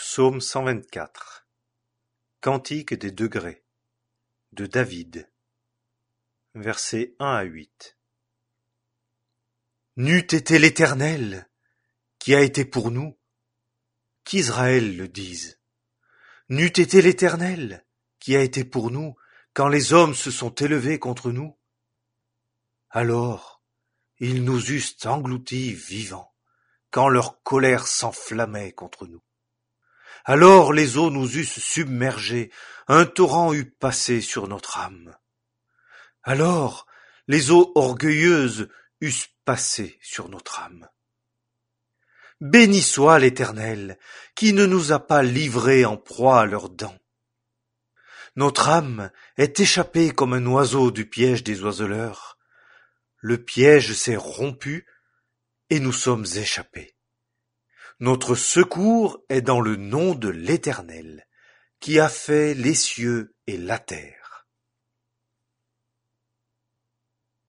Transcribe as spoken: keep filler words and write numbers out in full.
Psaume cent vingt-quatre. Cantique des degrés de David. Versets un à huit. N'eût été l'Éternel, qui a été pour nous, qu'Israël le dise. N'eût été l'Éternel, qui a été pour nous, quand les hommes se sont élevés contre nous. Alors, ils nous eussent engloutis vivants, quand leur colère s'enflammait contre nous. Alors les eaux nous eussent submergés, un torrent eût passé sur notre âme. Alors les eaux orgueilleuses eussent passé sur notre âme. Béni soit l'Éternel, qui ne nous a pas livrés en proie à leurs dents. Notre âme est échappée comme un oiseau du piège des oiseleurs. Le piège s'est rompu et nous sommes échappés. Notre secours est dans le nom de l'Éternel, qui a fait les cieux et la terre.